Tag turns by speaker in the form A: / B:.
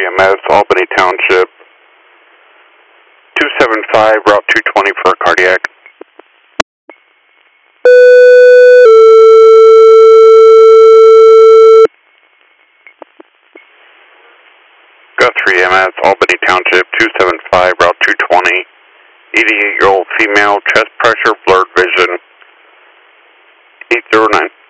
A: EMS, Albany Township, 275, Route 220 for a cardiac. Guthrie EMS, Albany Township, 275, Route 220, 88-year-old female, chest pressure, blurred vision, 809.